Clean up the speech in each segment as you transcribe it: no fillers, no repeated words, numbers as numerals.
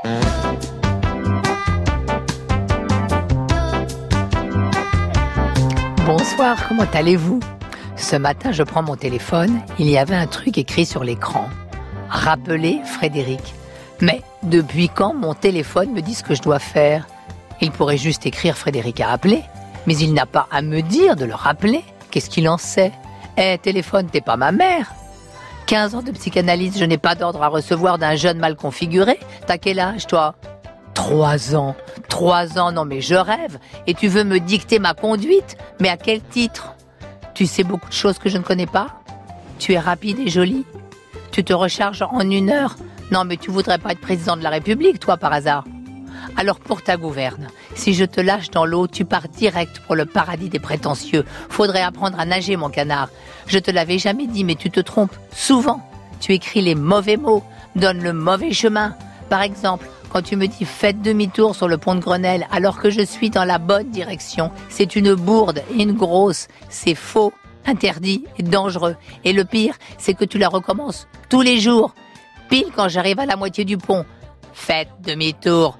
Bonsoir, comment allez-vous ? Ce matin, je prends mon téléphone, il y avait un truc écrit sur l'écran. Rappelez Frédéric. Mais depuis quand mon téléphone me dit ce que je dois faire ? Il pourrait juste écrire Frédéric a appelé, mais il n'a pas à me dire de le rappeler. Qu'est-ce qu'il en sait ? Téléphone, t'es pas ma mère. 15 ans de psychanalyse, je n'ai pas d'ordre à recevoir d'un jeune mal configuré. T'as quel âge, toi ? 3 ans. 3 ans, non mais je rêve. Et tu veux me dicter ma conduite ? Mais à quel titre ? Tu sais beaucoup de choses que je ne connais pas ? Tu es rapide et jolie ? Tu te recharges en 1 heure ? Non mais tu voudrais pas être président de la République, toi, par hasard ? Alors pour ta gouverne, si je te lâche dans l'eau, tu pars direct pour le paradis des prétentieux. Faudrait apprendre à nager, mon canard. Je te l'avais jamais dit, mais tu te trompes souvent. Tu écris les mauvais mots, donnes le mauvais chemin. Par exemple, quand tu me dis « faites demi-tour sur le pont de Grenelle » alors que je suis dans la bonne direction, c'est une bourde et une grosse. C'est faux, interdit et dangereux. Et le pire, c'est que tu la recommences tous les jours. Pile quand j'arrive à la moitié du pont. Faites demi-tour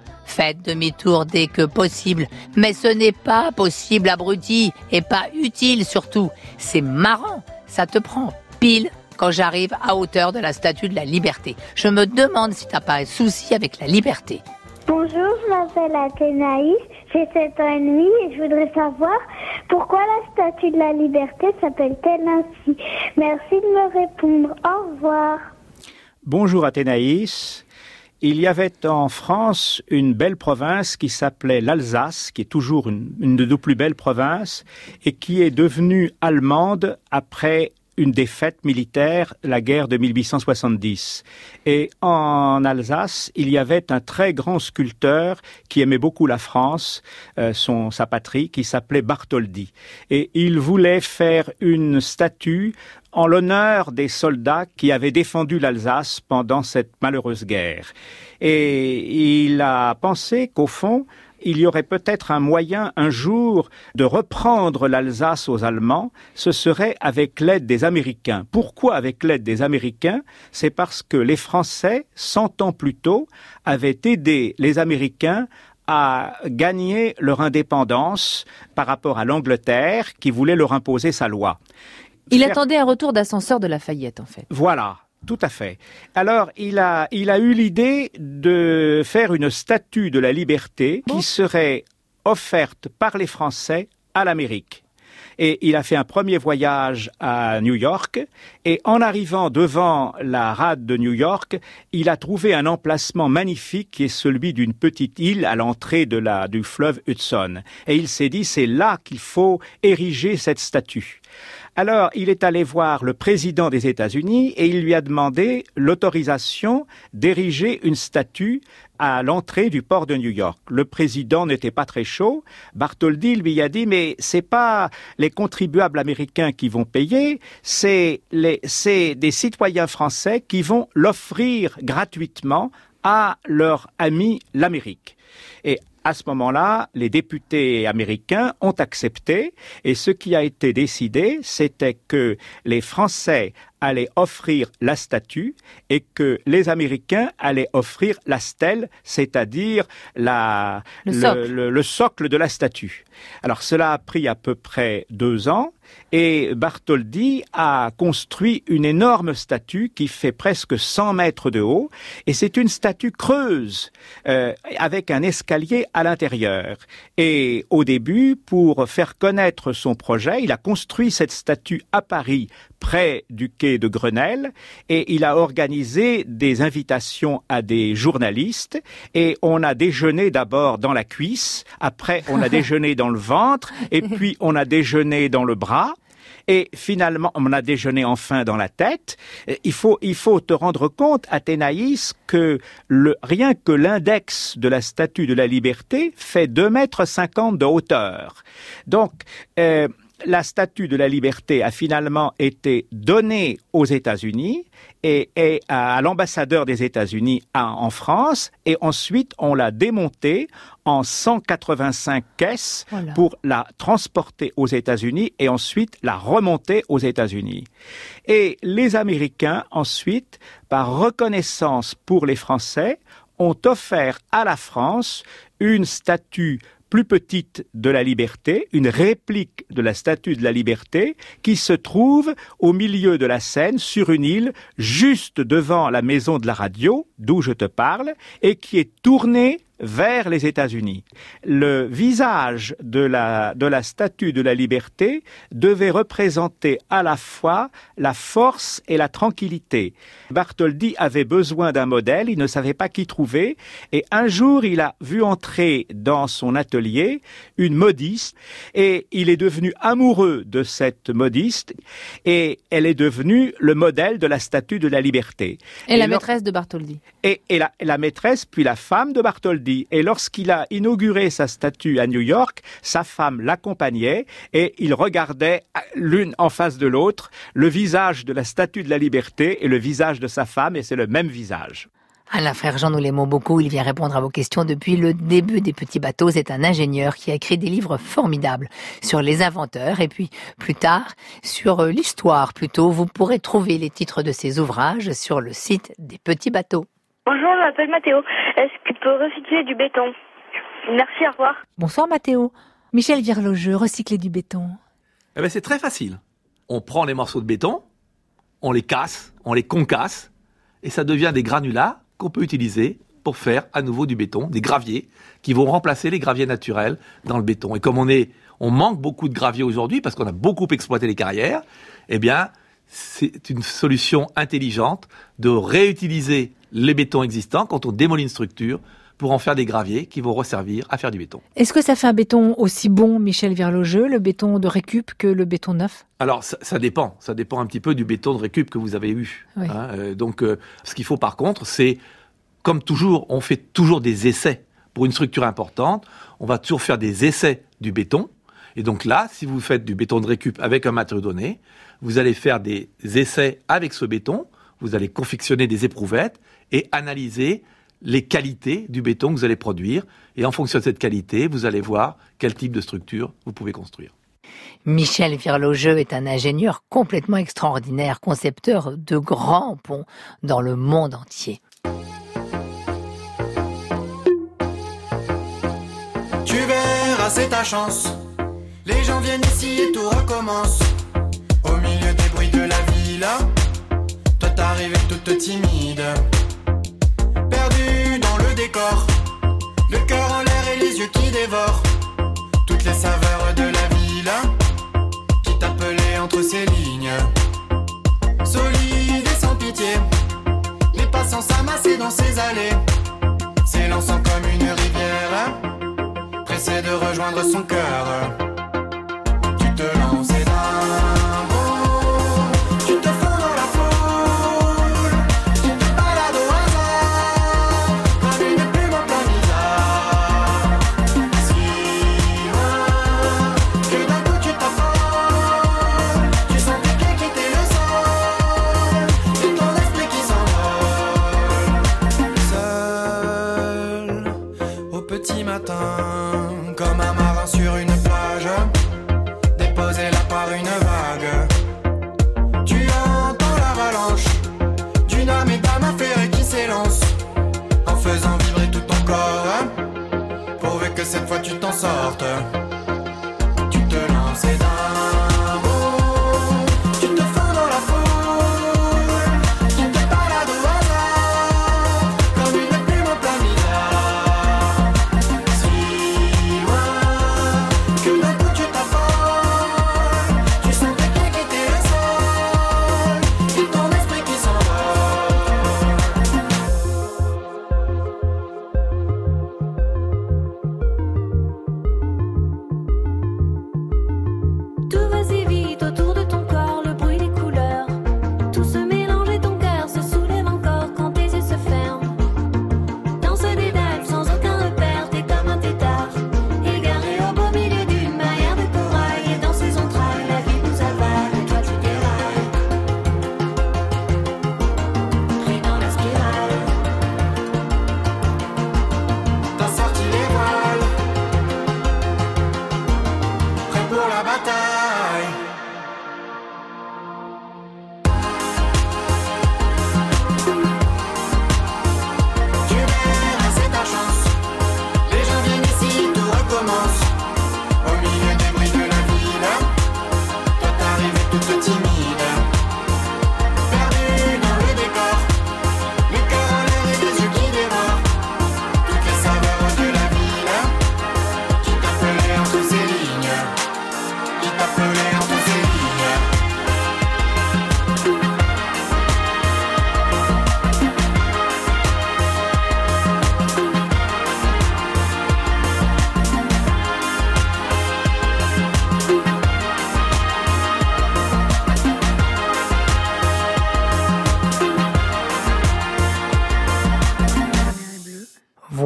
dès que possible. Mais ce n'est pas possible, abruti, et pas utile surtout. C'est marrant, ça te prend pile quand j'arrive à hauteur de la Statue de la Liberté. Je me demande si t'as pas un souci avec la liberté. Bonjour, je m'appelle Athénaïs, j'ai 7 ans et demi et je voudrais savoir pourquoi la Statue de la Liberté s'appelle-t-elle ainsi. Merci de me répondre. Au revoir. Bonjour Athénaïs. Il y avait en France une belle province qui s'appelait l'Alsace, qui est toujours une de nos plus belles provinces, et qui est devenue allemande après une défaite militaire, la guerre de 1870. Et en Alsace, il y avait un très grand sculpteur qui aimait beaucoup la France, sa patrie, qui s'appelait Bartholdi. Et il voulait faire une statue en l'honneur des soldats qui avaient défendu l'Alsace pendant cette malheureuse guerre. Et il a pensé qu'au fond, il y aurait peut-être un moyen un jour de reprendre l'Alsace aux Allemands, ce serait avec l'aide des Américains. Pourquoi avec l'aide des Américains ? C'est parce que les Français, 100 ans plus tôt, avaient aidé les Américains à gagner leur indépendance par rapport à l'Angleterre qui voulait leur imposer sa loi. Il attendait un retour d'ascenseur de Lafayette, en fait. Voilà. Tout à fait. Alors, il a eu l'idée de faire une statue de la liberté qui serait offerte par les Français à l'Amérique. Et il a fait un premier voyage à New York et en arrivant devant la rade de New York, il a trouvé un emplacement magnifique qui est celui d'une petite île à l'entrée du fleuve Hudson. Et il s'est dit, c'est là qu'il faut ériger cette statue. Alors, il est allé voir le président des États-Unis et il lui a demandé l'autorisation d'ériger une statue à l'entrée du port de New York. Le président n'était pas très chaud. Bartholdi lui a dit, mais c'est pas les contribuables américains qui vont payer, c'est des citoyens français qui vont l'offrir gratuitement à leur ami l'Amérique. Et à ce moment-là, les députés américains ont accepté et ce qui a été décidé, c'était que les Français allaient offrir la statue et que les Américains allaient offrir la stèle, c'est-à-dire le socle de la statue. Alors cela a pris à peu près 2 ans et Bartholdi a construit une énorme statue qui fait presque 100 mètres de haut et c'est une statue creuse avec un escalier à l'intérieur. Et au début, pour faire connaître son projet, il a construit cette statue à Paris, près du quai de Grenelle, et il a organisé des invitations à des journalistes, et on a déjeuné d'abord dans la cuisse, après on a déjeuné dans le ventre, et puis on a déjeuné dans le bras, et finalement on a déjeuné enfin dans la tête. Il faut te rendre compte, Athénaïs, que rien que l'index de la Statue de la Liberté fait 2,50 m de hauteur. Donc, la Statue de la Liberté a finalement été donnée aux États-Unis et à l'ambassadeur des États-Unis en France, et ensuite on l'a démontée en 185 caisses pour la transporter aux États-Unis et ensuite la remonter aux États-Unis. Et les Américains, ensuite, par reconnaissance pour les Français, ont offert à la France une statue plus petite de la Liberté, une réplique de la Statue de la Liberté, qui se trouve au milieu de la Seine, sur une île, juste devant la maison de la radio, d'où je te parle, et qui est tournée vers les États-Unis. Le visage de la Statue de la Liberté devait représenter à la fois la force et la tranquillité. Bartholdi avait besoin d'un modèle, il ne savait pas qui trouver, et un jour il a vu entrer dans son atelier une modiste, et il est devenu amoureux de cette modiste, et elle est devenue le modèle de la Statue de la Liberté. Et la maîtresse de Bartholdi. Et la maîtresse, puis la femme de Bartholdi. Et lorsqu'il a inauguré sa statue à New York, sa femme l'accompagnait et ils regardaient l'une en face de l'autre le visage de la Statue de la Liberté et le visage de sa femme, et c'est le même visage. Alain Frère-Jean, nous l'aimons beaucoup, il vient répondre à vos questions depuis le début des petits bateaux. C'est un ingénieur qui a écrit des livres formidables sur les inventeurs et puis plus tard sur l'histoire plutôt. Vous pourrez trouver les titres de ses ouvrages sur le site des petits bateaux. Bonjour, je m'appelle Mathéo. Est-ce que tu peux recycler du béton? Merci, au revoir. Bonsoir Mathéo. Michel Virlogeux, recycler du béton. C'est très facile. On prend les morceaux de béton, on les casse, on les concasse, et ça devient des granulats qu'on peut utiliser pour faire à nouveau du béton, des graviers qui vont remplacer les graviers naturels dans le béton. Et comme on manque beaucoup de graviers aujourd'hui parce qu'on a beaucoup exploité les carrières, c'est une solution intelligente de réutiliser les bétons existants quand on démolit une structure pour en faire des graviers qui vont resservir à faire du béton. Est-ce que ça fait un béton aussi bon, Michel Virlogeux, le béton de récup, que le béton neuf? Alors, ça dépend. Ça dépend un petit peu du béton de récup que vous avez eu. Oui. Ce qu'il faut par contre, c'est, comme toujours, on fait toujours des essais. Pour une structure importante, on va toujours faire des essais du béton. Et donc là, si vous faites du béton de récup avec un matériau donné, vous allez faire des essais avec ce béton, vous allez confectionner des éprouvettes et analyser les qualités du béton que vous allez produire. Et en fonction de cette qualité, vous allez voir quel type de structure vous pouvez construire. Michel Virlogeux est un ingénieur complètement extraordinaire, concepteur de grands ponts dans le monde entier. Tu verras, c'est ta chance. Les gens viennent ici et tout recommence. Au milieu des bruits de la villa, toi t'arrives toute timide, perdue dans le décor, le cœur en l'air et les yeux qui dévorent toutes les saveurs de la villa qui t'appelait entre ses lignes. Solide et sans pitié, les passants s'amassaient dans ses allées, s'élançant comme une rivière, pressé de rejoindre son cœur. Tu te lançais d'un bond, tu te fonds dans la foule, tu te balades au hasard, comme une plume en plein bizarre. Si loin, que d'un coup tu t'affoles, tu sens tes pieds quitter le sol, et ton esprit qui s'envole. Seul, au petit matin, comme un marin sur une plage, déposé là par une vague. Tu entends l'avalanche d'une âme et d'âme affairée qui s'élance, en faisant vibrer tout ton corps, pourvu que cette fois tu t'en sortes. Tu te lances d'un bond, tu te fonds dans la foule, tu te balades au hasard, comme une plume en plein milliard. Si loin, que d'un coup tu t'affoles, tu sens tes pieds quitter le sol, et ton esprit qui s'envole.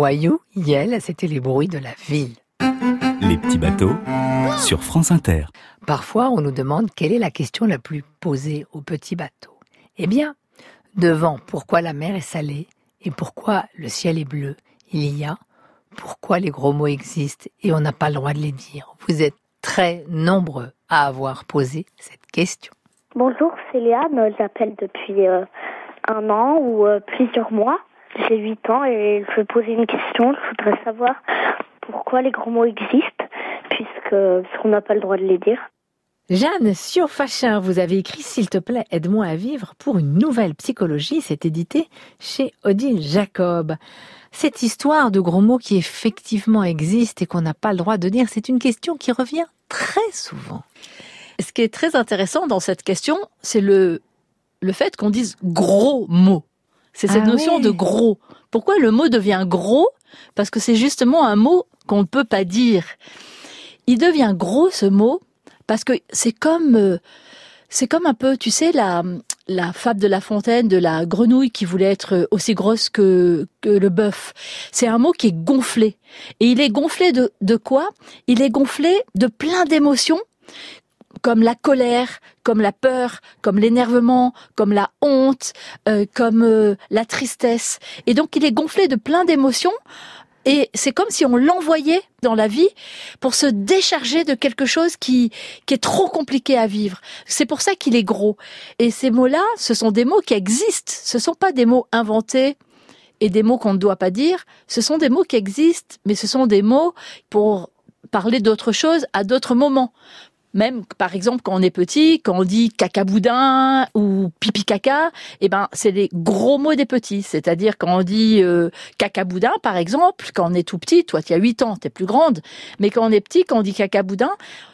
Wayou, Yel, c'était les bruits de la ville. Les petits bateaux sur France Inter. Parfois, on nous demande quelle est la question la plus posée aux petits bateaux. Eh bien, devant pourquoi la mer est salée et pourquoi le ciel est bleu, il y a pourquoi les gros mots existent et on n'a pas le droit de les dire. Vous êtes très nombreux à avoir posé cette question. Bonjour, c'est Léane, j'appelle depuis 1 an ou plusieurs mois. J'ai 8 ans et je vais poser une question. Je voudrais savoir pourquoi les gros mots existent, puisqu'on n'a pas le droit de les dire. Jeanne, sur Fachin, vous avez écrit « S'il te plaît, aide-moi à vivre » pour une nouvelle psychologie. C'est édité chez Odile Jacob. Cette histoire de gros mots qui effectivement existent et qu'on n'a pas le droit de dire, c'est une question qui revient très souvent. Ce qui est très intéressant dans cette question, c'est le fait qu'on dise gros mots. C'est cette notion de gros. Pourquoi le mot devient gros ? Parce que c'est justement un mot qu'on ne peut pas dire. Il devient gros, ce mot, parce que c'est comme un peu, tu sais, la fable de La Fontaine de la grenouille qui voulait être aussi grosse que le bœuf. C'est un mot qui est gonflé. Et il est gonflé de quoi ? Il est gonflé de plein d'émotions, comme la colère, comme la peur, comme l'énervement, comme la honte, comme la tristesse. Et donc il est gonflé de plein d'émotions. Et c'est comme si on l'envoyait dans la vie pour se décharger de quelque chose qui est trop compliqué à vivre. C'est pour ça qu'il est gros. Et ces mots-là, ce sont des mots qui existent. Ce sont pas des mots inventés et des mots qu'on ne doit pas dire. Ce sont des mots qui existent, mais ce sont des mots pour parler d'autre chose à d'autres moments. Même, par exemple, quand on est petit, quand on dit caca-boudin ou pipi-caca, c'est les gros mots des petits. C'est-à-dire quand on dit caca-boudin, par exemple, quand on est tout petit, toi tu as 8 ans, t'es plus grande, mais quand on est petit, quand on dit caca-boudin,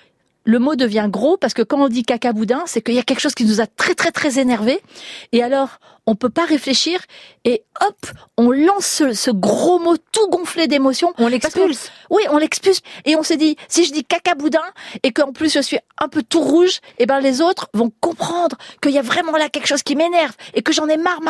le mot devient gros parce que quand on dit caca-boudin, c'est qu'il y a quelque chose qui nous a très très très énervé. Et alors, on peut pas réfléchir et hop, on lance ce gros mot tout gonflé d'émotions. On l'expulse. Oui, on l'expulse. Et on s'est dit, si je dis caca-boudin et qu'en plus je suis un peu tout rouge, les autres vont comprendre qu'il y a vraiment là quelque chose qui m'énerve et que j'en ai marre.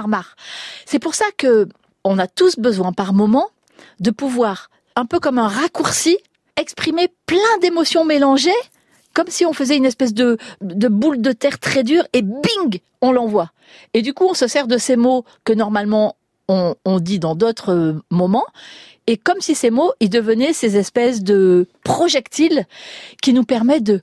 C'est pour ça que on a tous besoin par moment de pouvoir, un peu comme un raccourci, exprimer plein d'émotions mélangées, comme si on faisait une espèce de boule de terre très dure, et bing, on l'envoie. Et du coup, on se sert de ces mots que normalement on dit dans d'autres moments, et comme si ces mots, ils devenaient ces espèces de projectiles qui nous permettent de,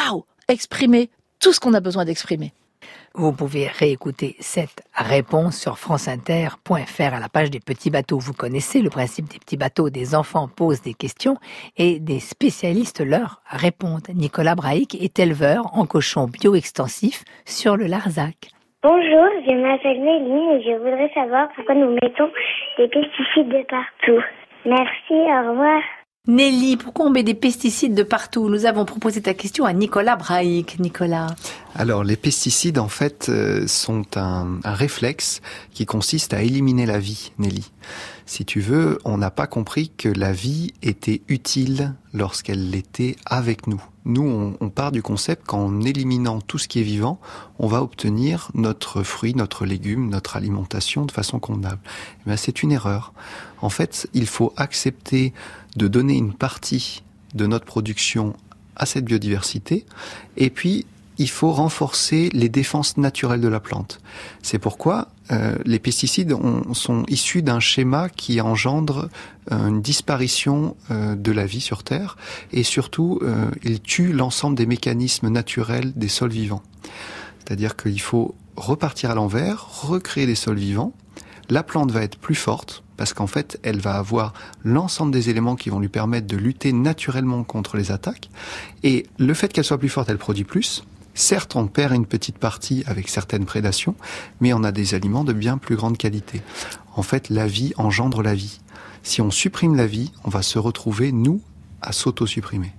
exprimer tout ce qu'on a besoin d'exprimer. Vous pouvez réécouter cette réponse sur franceinter.fr à la page des petits bateaux. Vous connaissez le principe des petits bateaux. Des enfants posent des questions et des spécialistes leur répondent. Nicolas Braic est éleveur en cochons bio-extensifs sur le Larzac. Bonjour, je m'appelle Méline et je voudrais savoir pourquoi nous mettons des pesticides de partout. Merci, au revoir. Nelly, pourquoi on met des pesticides de partout ? Nous avons proposé ta question à Nicolas Braic. Nicolas. Alors, les pesticides, en fait, sont un réflexe qui consiste à éliminer la vie, Nelly. Si tu veux, on n'a pas compris que la vie était utile lorsqu'elle l'était avec nous. Nous, on part du concept qu'en éliminant tout ce qui est vivant, on va obtenir notre fruit, notre légume, notre alimentation de façon convenable. Mais c'est une erreur. En fait, il faut accepter de donner une partie de notre production à cette biodiversité, et puis il faut renforcer les défenses naturelles de la plante. C'est pourquoi les pesticides sont issus d'un schéma qui engendre une disparition de la vie sur Terre, et surtout, ils tuent l'ensemble des mécanismes naturels des sols vivants. C'est-à-dire qu'il faut repartir à l'envers, recréer des sols vivants. La plante va être plus forte, parce qu'en fait, elle va avoir l'ensemble des éléments qui vont lui permettre de lutter naturellement contre les attaques. Et le fait qu'elle soit plus forte, elle produit plus. Certes, on perd une petite partie avec certaines prédations, mais on a des aliments de bien plus grande qualité. En fait, la vie engendre la vie. Si on supprime la vie, on va se retrouver, nous, à s'auto-supprimer.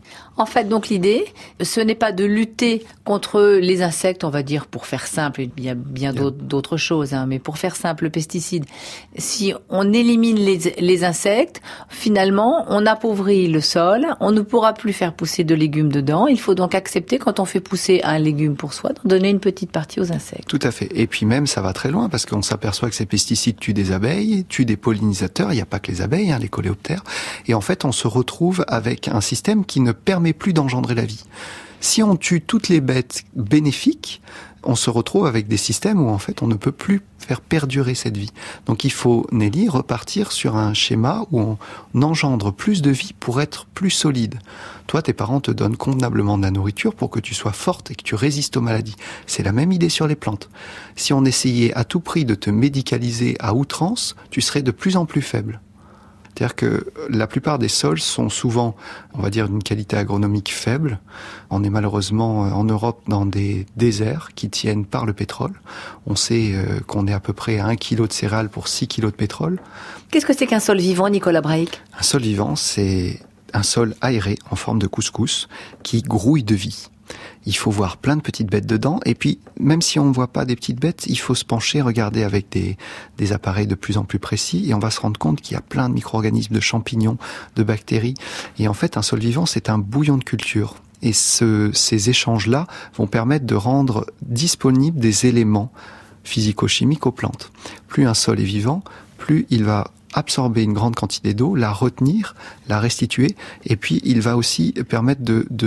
En fait, donc l'idée, ce n'est pas de lutter contre les insectes, on va dire, pour faire simple, il y a bien d'autres choses, hein, mais pour faire simple, le pesticide, si on élimine les insectes, finalement, on appauvrit le sol, on ne pourra plus faire pousser de légumes dedans. Il faut donc accepter, quand on fait pousser un légume pour soi, d'en donner une petite partie aux insectes. Tout à fait. Et puis même, ça va très loin, parce qu'on s'aperçoit que ces pesticides tuent des abeilles, tuent des pollinisateurs, il n'y a pas que les abeilles, hein, les coléoptères, et en fait, on se retrouve avec un système qui ne permet plus d'engendrer la vie. Si on tue toutes les bêtes bénéfiques, on se retrouve avec des systèmes où en fait on ne peut plus faire perdurer cette vie. Donc il faut, Nelly, repartir sur un schéma où on engendre plus de vie pour être plus solide. Toi, tes parents te donnent convenablement de la nourriture pour que tu sois forte et que tu résistes aux maladies. C'est la même idée sur les plantes. Si on essayait à tout prix de te médicaliser à outrance, tu serais de plus en plus faible. C'est-à-dire que la plupart des sols sont souvent, on va dire, d'une qualité agronomique faible. On est malheureusement en Europe dans des déserts qui tiennent par le pétrole. On sait qu'on est à peu près à 1 kg de céréales pour 6 kg de pétrole. Qu'est-ce que c'est qu'un sol vivant, Nicolas Braic ? Un sol vivant, c'est un sol aéré en forme de couscous qui grouille de vie. Il faut voir plein de petites bêtes dedans, et puis même si on ne voit pas des petites bêtes, il faut se pencher, regarder avec des appareils de plus en plus précis, et on va se rendre compte qu'il y a plein de micro-organismes, de champignons, de bactéries, et en fait un sol vivant c'est un bouillon de culture. Et ces échanges-là vont permettre de rendre disponibles des éléments physico-chimiques aux plantes. Plus un sol est vivant, plus il va absorber une grande quantité d'eau, la retenir, la restituer, et puis il va aussi permettre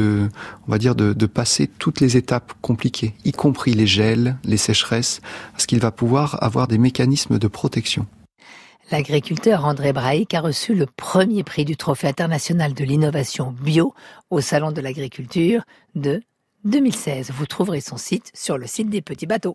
de passer toutes les étapes compliquées, y compris les gels, les sécheresses, parce qu'il va pouvoir avoir des mécanismes de protection. L'agriculteur André Braic a reçu le premier prix du Trophée international de l'innovation bio au Salon de l'agriculture de 2016. Vous trouverez son site sur le site des Petits Bateaux.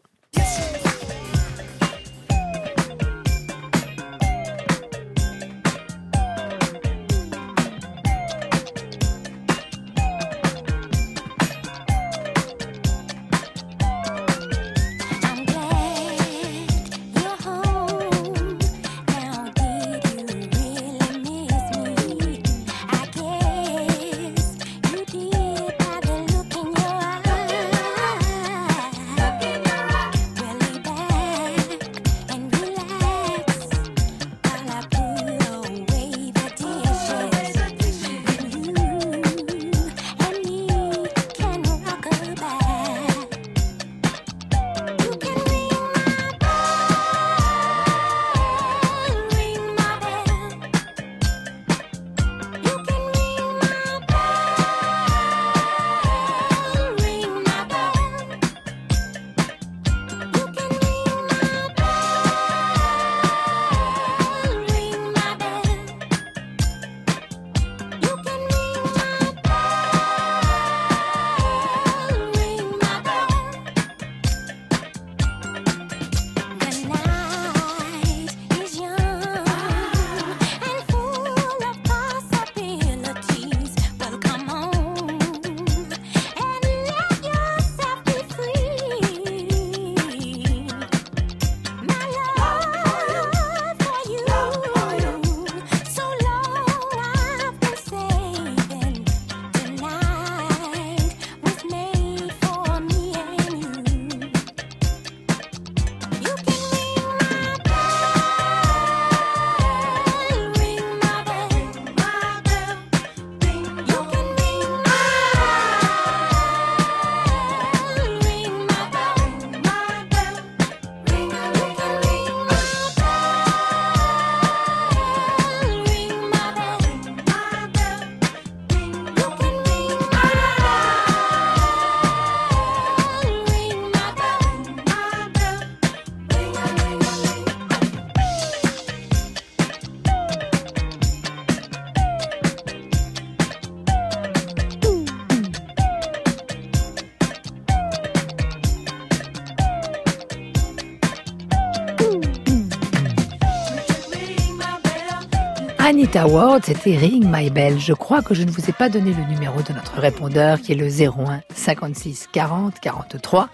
Anita Ward, c'était Ring My Bell. Je crois que je ne vous ai pas donné le numéro de notre répondeur qui est le 01 56 40 43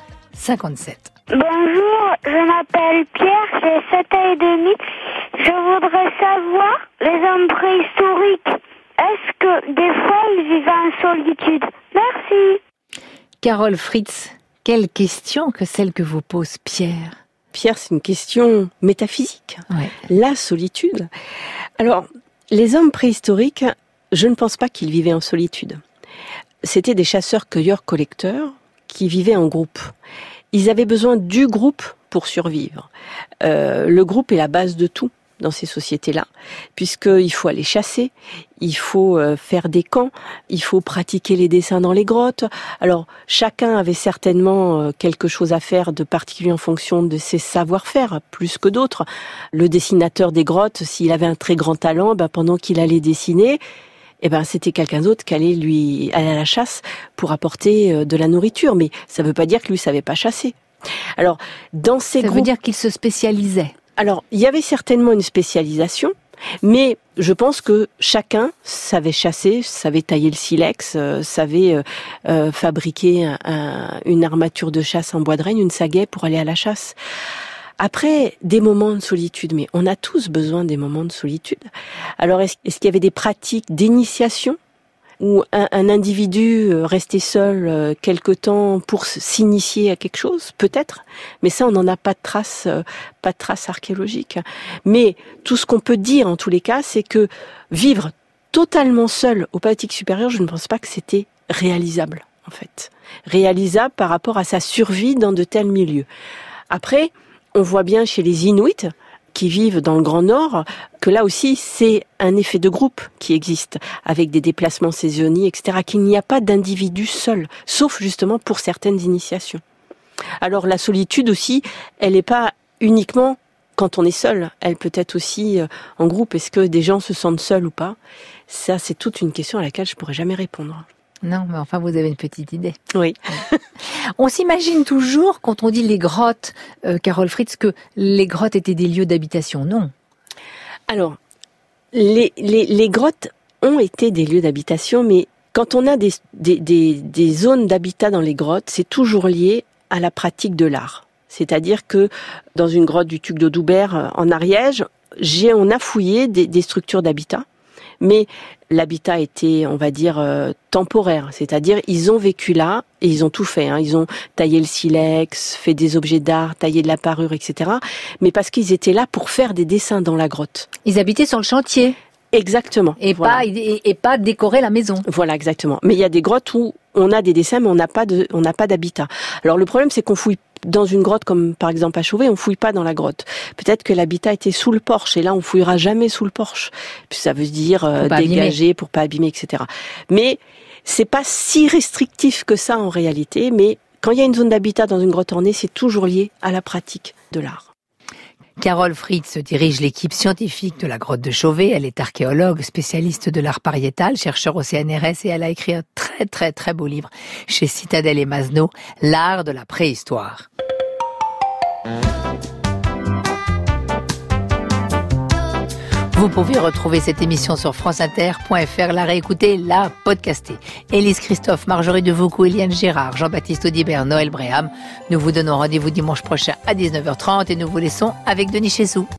57. Bonjour, je m'appelle Pierre, j'ai 7 ans et demi. Je voudrais savoir, les hommes préhistoriques, est-ce que des fois il vivait en solitude? Merci. Carole Fritz, quelle question que celle que vous pose Pierre? Pierre, c'est une question métaphysique. Ouais. La solitude. Alors, les hommes préhistoriques, je ne pense pas qu'ils vivaient en solitude. C'était des chasseurs-cueilleurs-collecteurs qui vivaient en groupe. Ils avaient besoin du groupe pour survivre. Le groupe est la base de tout dans ces sociétés-là, puisqu'il faut aller chasser, il faut faire des camps, il faut pratiquer les dessins dans les grottes. Alors, chacun avait certainement quelque chose à faire de particulier en fonction de ses savoir-faire, plus que d'autres. Le dessinateur des grottes, s'il avait un très grand talent, pendant qu'il allait dessiner, c'était quelqu'un d'autre qui allait lui aller à la chasse pour apporter de la nourriture. Mais ça ne veut pas dire que lui ne savait pas chasser. Alors, dans ces groupes... Ça veut dire qu'il se spécialisait. Alors, il y avait certainement une spécialisation, mais je pense que chacun savait chasser, savait tailler le silex, savait fabriquer une armature de chasse en bois de règne, une sagaie pour aller à la chasse. Après, des moments de solitude, mais on a tous besoin des moments de solitude. Alors, est-ce qu'il y avait des pratiques d'initiation où un individu restait seul quelque temps pour s'initier à quelque chose, peut-être, mais ça on n'en a pas de traces archéologiques. Mais tout ce qu'on peut dire en tous les cas, c'est que vivre totalement seul au Paléolithique supérieur, je ne pense pas que c'était réalisable en fait. Réalisable par rapport à sa survie dans de tels milieux. Après, on voit bien chez les Inuits qui vivent dans le Grand Nord, que là aussi, c'est un effet de groupe qui existe, avec des déplacements saisonniers, etc., qu'il n'y a pas d'individu seul, sauf justement pour certaines initiations. Alors la solitude aussi, elle n'est pas uniquement quand on est seul, elle peut être aussi en groupe. Est-ce que des gens se sentent seuls ou pas? Ça, c'est toute une question à laquelle je ne pourrais jamais répondre. Non, mais enfin, vous avez une petite idée. Oui. On s'imagine toujours, quand on dit les grottes, Carole Fritz, que les grottes étaient des lieux d'habitation. Non. Alors, les grottes ont été des lieux d'habitation, mais quand on a des zones d'habitat dans les grottes, c'est toujours lié à la pratique de l'art. C'est-à-dire que dans une grotte du Tuc d'Audoubert, en Ariège, on a fouillé des structures d'habitat. Mais l'habitat était, on va dire, temporaire. C'est-à-dire, ils ont vécu là et ils ont tout fait. Ils ont taillé le silex, fait des objets d'art, taillé de la parure, etc. Mais parce qu'ils étaient là pour faire des dessins dans la grotte. Ils habitaient sur le chantier. Exactement. Et voilà. pas décorer la maison. Voilà, exactement. Mais il y a des grottes où on a des dessins, mais on n'a pas d'habitat. Alors le problème, c'est qu'on fouille dans une grotte comme par exemple à Chauvet, on fouille pas dans la grotte. Peut-être que l'habitat était sous le porche et là on fouillera jamais sous le porche. Puis ça veut dire dégager pour pas abîmer, etc. Mais c'est pas si restrictif que ça en réalité. Mais quand il y a une zone d'habitat dans une grotte ornée, c'est toujours lié à la pratique de l'art. Carole Fritz dirige l'équipe scientifique de la grotte de Chauvet. Elle est archéologue, spécialiste de l'art pariétal, chercheur au CNRS et elle a écrit un très très très beau livre chez Citadel et Masneau, L'art de la préhistoire. Vous pouvez retrouver cette émission sur franceinter.fr, la réécouter, la podcaster. Élise Christophe, Marjorie Devoucou, Eliane Gérard, Jean-Baptiste Audibert, Noël Bréham. Nous vous donnons rendez-vous dimanche prochain à 19h30 et nous vous laissons avec Denis Chessou.